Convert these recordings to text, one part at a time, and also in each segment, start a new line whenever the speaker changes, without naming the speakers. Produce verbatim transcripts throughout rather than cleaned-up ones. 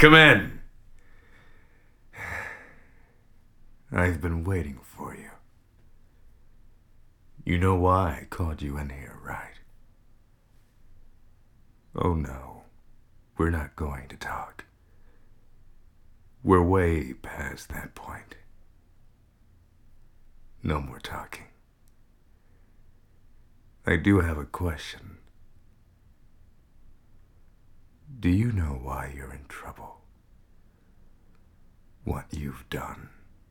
Come in. I've been waiting for you. You know why I called you in here, right? Oh no, we're not going to talk. We're way past that point. No more talking. I do have a question. Do you know why you're in trouble? What you've done?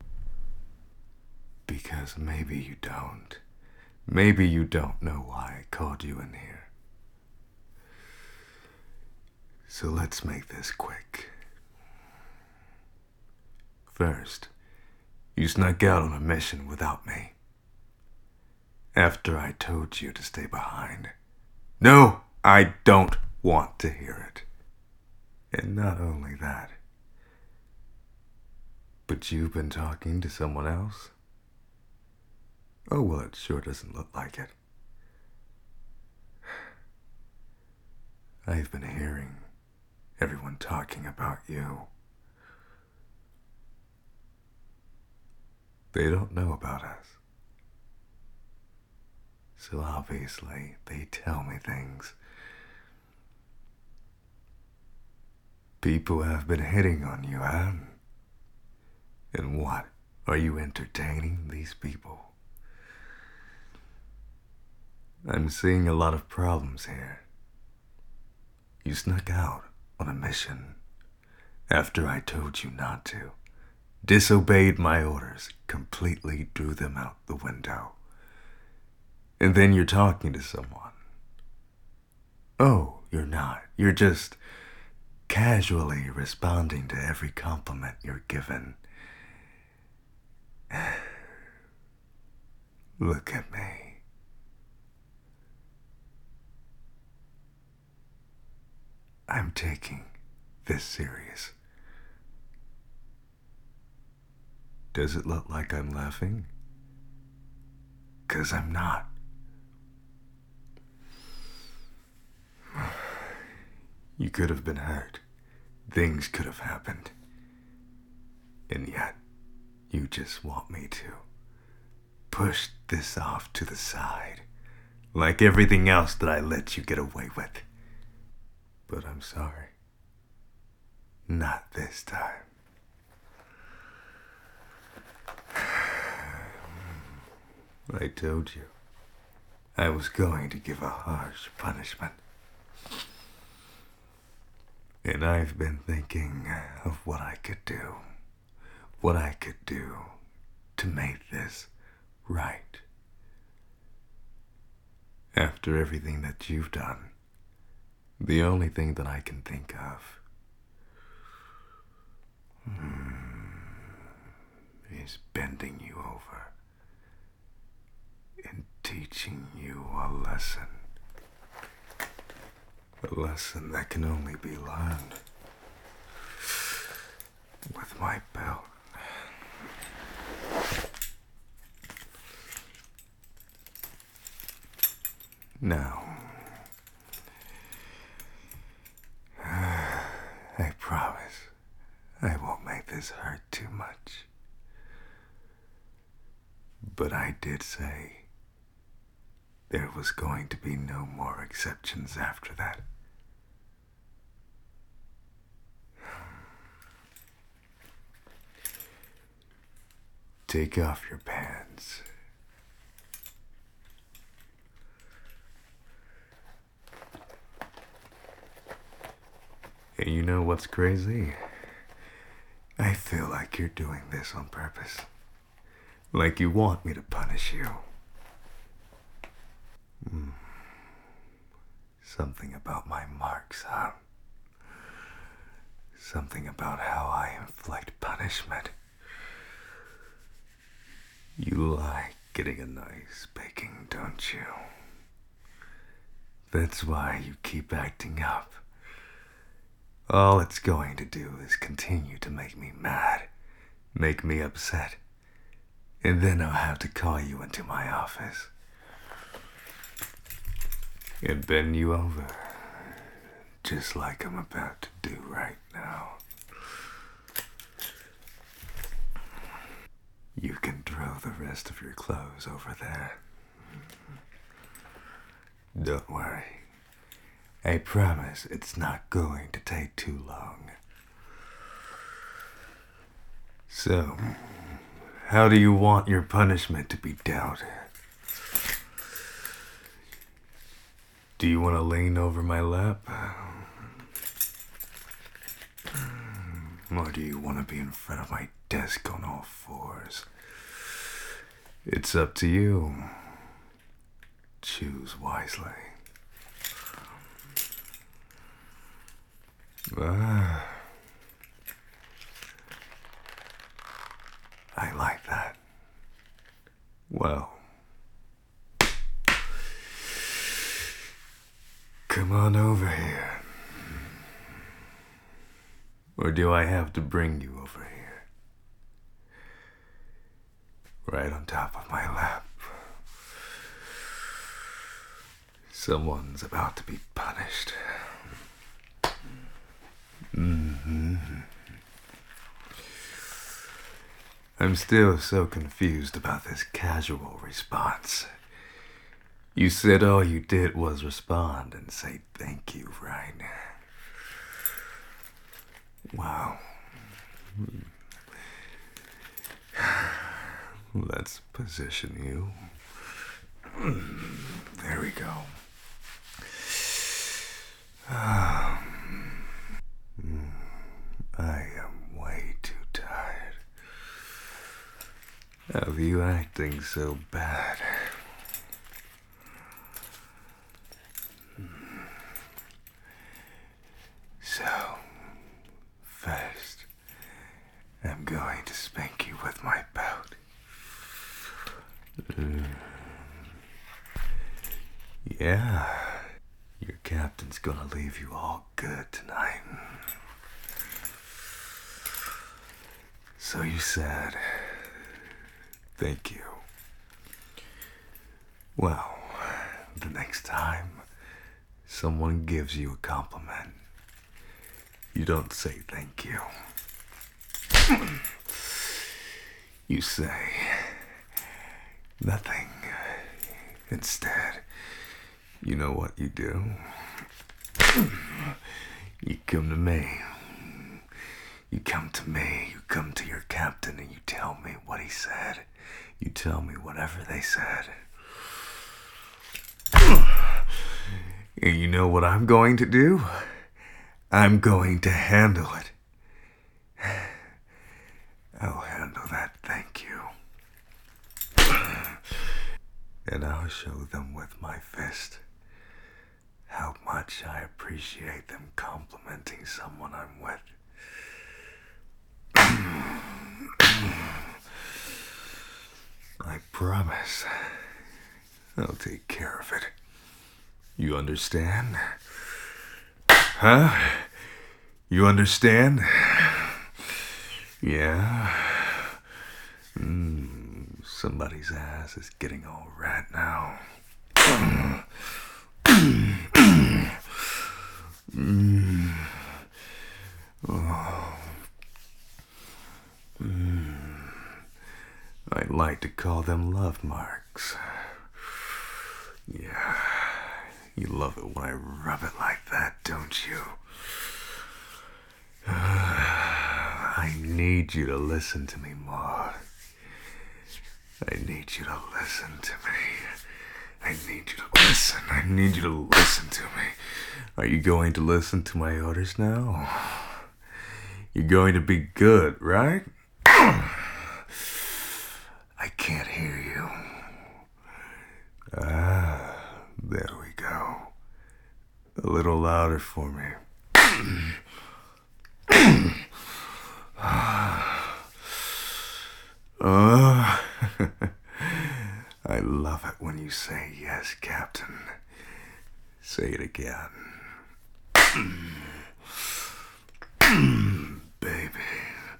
Because maybe you don't. Maybe you don't know why I called you in here. So let's make this quick. First, you snuck out on a mission without me. After I told you to stay behind. No, I don't want to hear it. And not only that, but you've been talking to someone else? Oh, well, it sure doesn't look like it. I've been hearing everyone talking about you. They don't know about us. So obviously, they tell me things. People have been hitting on you, huh? And what? Are you entertaining these people? I'm seeing a lot of problems here. You snuck out on a mission after I told you not to. Disobeyed my orders, completely threw them out the window. And then you're talking to someone. Oh, you're not. You're just casually responding to every compliment you're given. Look at me. I'm taking this serious. Does it look like I'm laughing? 'Cause I'm not. You could have been hurt. Things could have happened. And yet, you just want me to push this off to the side, like everything else that I let you get away with. But I'm sorry. Not this time. I told you I was going to give a harsh punishment. And I've been thinking of what I could do. What I could do to make this right. After everything that you've done, the only thing that I can think of is bending you over and teaching you a lesson. A lesson that can only be learned with my belt. Now, I promise I won't make this hurt too much. But I did say there was going to be no more exceptions after that. Take off your pants. And you know what's crazy? I feel like you're doing this on purpose. Like you want me to punish you. Mm. Something about my marks, huh? Something about how I inflict punishment. You like getting a nice spanking, don't you? That's why you keep acting up. All it's going to do is continue to make me mad, make me upset, and then I'll have to call you into my office and bend you over, just like I'm about to do right now. You can throw the rest of your clothes over there. Don't worry. I promise it's not going to take too long. So, how do you want your punishment to be dealt? Do you want to lean over my lap? Or do you want to be in front of my desk on all fours? It's up to you. Choose wisely. Ah, I like that. Well, come on over here. Or do I have to bring you over here? Right on top of my lap. Someone's about to be punished. Mm-hmm. I'm still so confused about this casual response. You said all you did was respond and say thank you, right? Wow. Let's position you. There we go. I am way too tired of you acting so bad. So, first, I'm going to spank you with my belt. Mm. Yeah, your captain's gonna leave you all good tonight. So you said, thank you. Well, the next time someone gives you a compliment, you don't say thank you. You say nothing. Instead, you know what you do? You come to me. You come to me, you come to your captain, and you tell me what he said. You tell me whatever they said. And you know what I'm going to do? I'm going to handle it. I'll handle that thank you. And I'll show them with my fist how much I appreciate them complimenting someone I'm with. I promise I'll take care of it. You understand? Huh? You understand? Yeah? Mm, somebody's ass is getting all red now. Mm. Oh. Mm. I like to call them love marks. Yeah, you love it when I rub it like that, don't you? I need you to listen to me more. I need you to listen to me. I need you to listen. I need you to listen to me. Are you going to listen to my orders now? You're going to be good, right? I can't hear you. Ah, there we go. A little louder for me. Oh, I love it when you say yes, Captain. Say it again. Baby.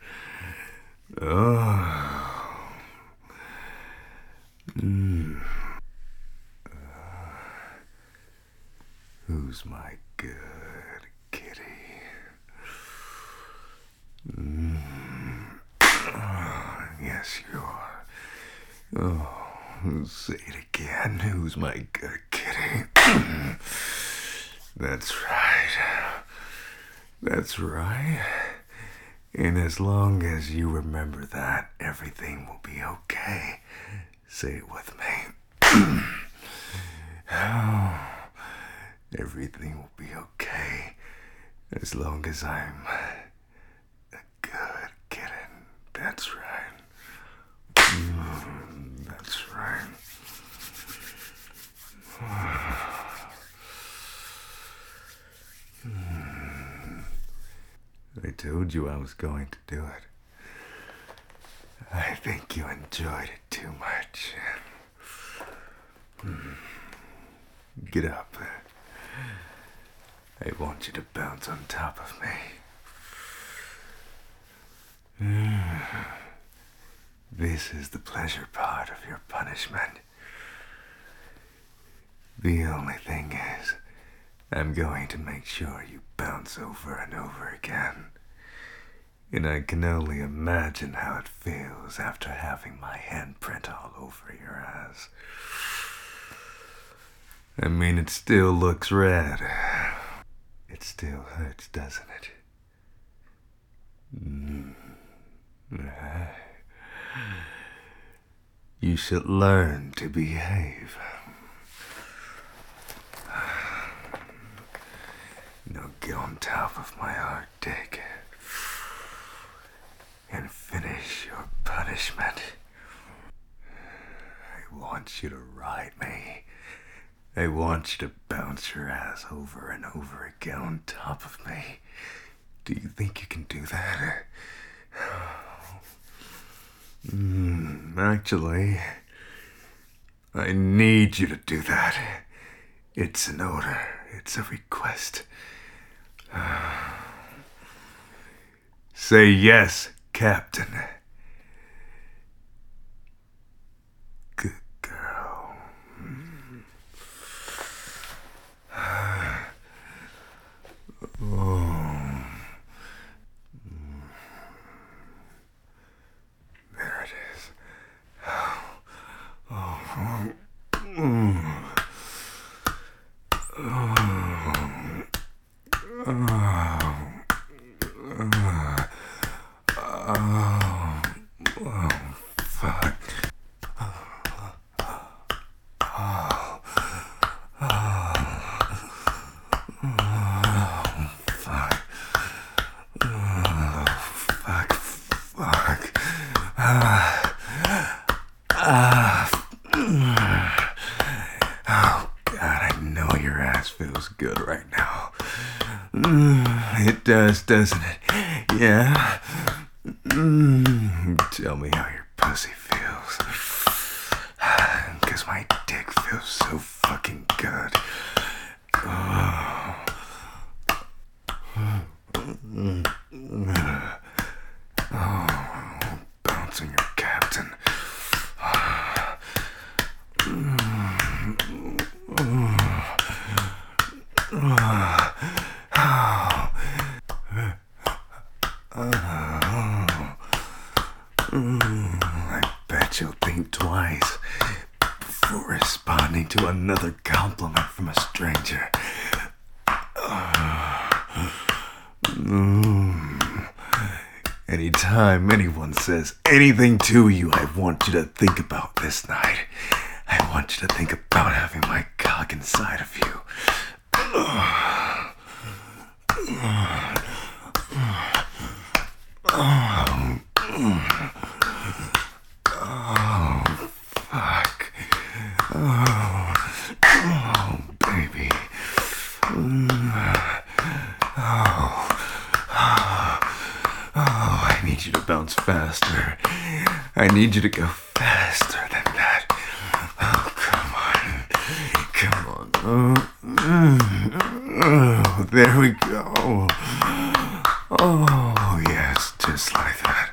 Oh. Mm. Uh, who's my good kitty? Mm. Oh, yes, you are. Oh, say it again. Who's my good kitty? That's right. That's right. And as long as you remember that, everything will be okay. Say it with me. Oh, everything will be okay. As long as I'm a good kitten. That's right. Mm, that's right. I told you I was going to do it. I think you enjoyed it too much. Get up. I want you to bounce on top of me. This is the pleasure part of your punishment. The only thing is, I'm going to make sure you bounce over and over again. And I can only imagine how it feels after having my handprint all over your ass. I mean, it still looks red. It still hurts, doesn't it? Mm. You should learn to behave. Now get on top of my hard dick and finish your punishment. I want you to ride me. I want you to bounce your ass over and over again on top of me. Do you think you can do that? Mm, actually, I need you to do that. It's an order. It's a request. Say yes, Captain. Good girl. Oh. There it is. Oh. Oh. Oh. Good right now. Mm, it does, doesn't it? Yeah. Mm, tell me how your pussy feels. Cause my dick feels so fucking good. Oh. Oh, bouncing your captain. I bet you'll think twice before responding to another compliment from a stranger. Mm. Anytime anyone says anything to you, I want you to think about this night. I want you to think about having my cock inside of you. Oh, fuck. Oh, oh baby. Oh, oh, oh, I need you to bounce faster. I need you to go faster than that. Oh, come on. Come on. Oh, oh, there we go. Oh, yes, just like that.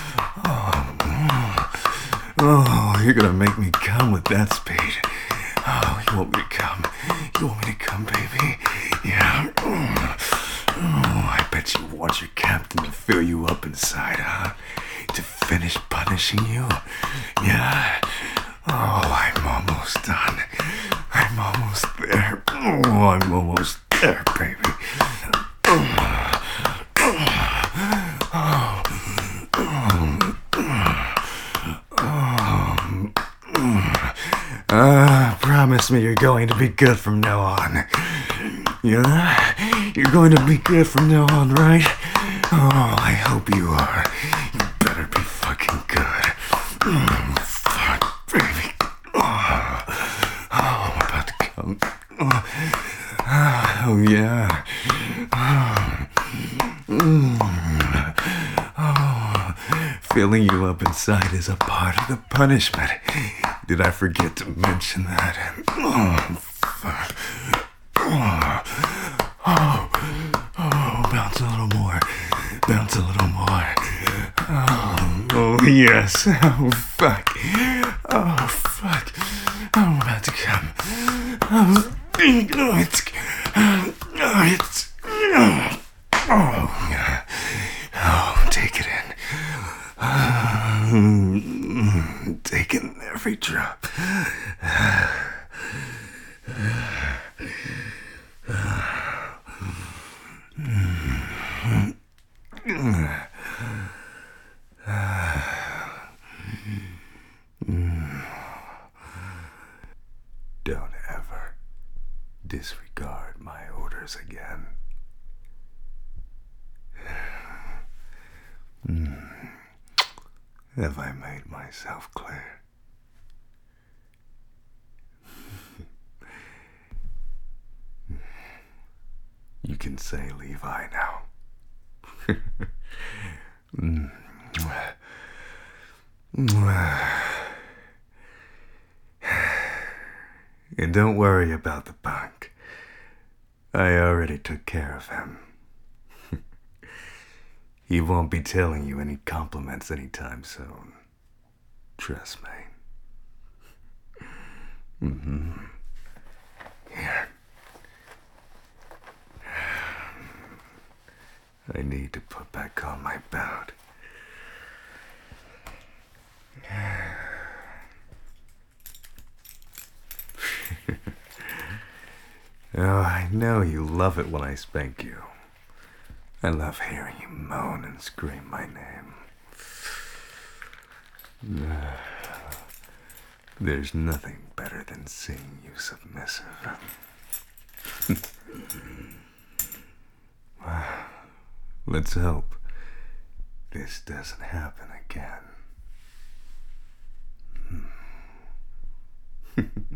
Oh, oh, you're gonna make me come with that speed. Oh, you want me to come? You want me to come, baby? Yeah. Oh, I bet you want your captain to fill you up inside, huh? to finish punishing you? Yeah? Oh, I'm almost done. I'm almost there. Oh, I'm almost there, baby. Uh, promise me you're going to be good from now on. Yeah? You're going to be good from now on, right? Oh, I hope you are. You better be fucking good. Mm, fuck, baby. Oh, oh, I'm about to come. Oh, oh yeah. Oh, mm, oh, filling you up inside is a part of the punishment. Did I forget to mention that? Oh, fuck. Oh, oh, oh, bounce a little more. Bounce a little more. Oh, oh yes. Oh, fuck. Oh, fuck. Oh, I'm about to come. Oh, it's... Oh, it's... Oh, oh, take it in. Oh, take in every drop. Don't ever disregard my orders again. Have I made myself clear? You can say Levi now. Mm. And don't worry about the punk. I already took care of him. He won't be telling you any compliments anytime soon. Trust me. Mm-hmm. Here. I need to put back on my belt. Oh, I know you love it when I spank you. I love hearing you moan and scream my name. There's nothing better than seeing you submissive. Let's hope this doesn't happen again.